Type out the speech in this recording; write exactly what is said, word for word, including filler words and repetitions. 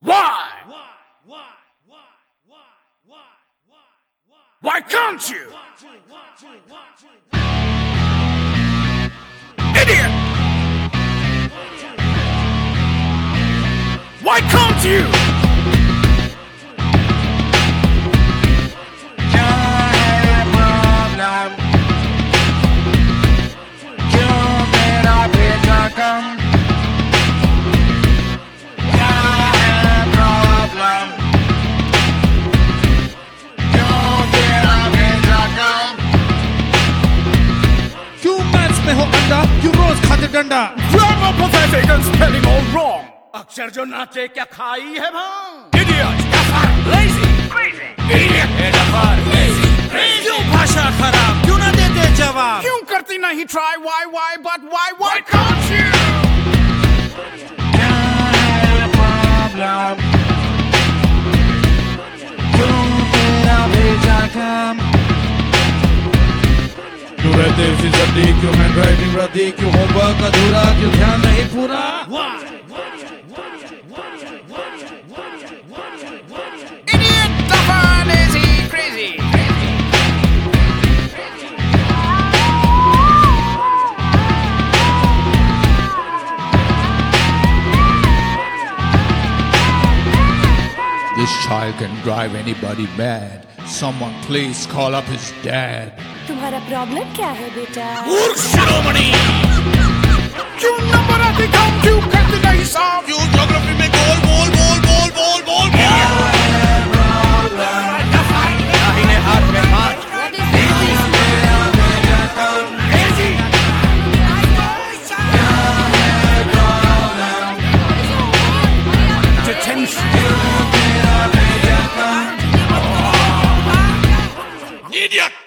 Why? Why can't you? Idiot! Why can't you? You rose खाते डंडा Grammar pathetic and spelling all wrong. अक्षर जो नाचे क्या खाई है भांग? Idiot! Dafar! Lazy! Crazy! Idiot! Dafar! Lazy! Crazy! क्यों भाषा खराब क्यों ना देते जवाब क्यों करती नहीं try? Why? Why? But why? Why can't you? problem क्यों तेरा भेजा काम क्यों रहते फिजदी क्यों हैंडराइटिंग रद्दी क्यों होमवर्क अधूरा क्यों ध्यान नहीं पूरा Idiot! Dafar! Lazy! Crazy! This child can drive anybody mad. Someone please call up his dad. तुम्हारा प्रॉब्लम क्या है बेटा? मूर्ख शिरोमणि! क्यों नंबर आते कम क्यों करते नहीं साफ? क्यों ज्योग्राफी में गोल गोल गोल गोल गोल गोल दाहिने हाथ में हाथ Detention! Idiot!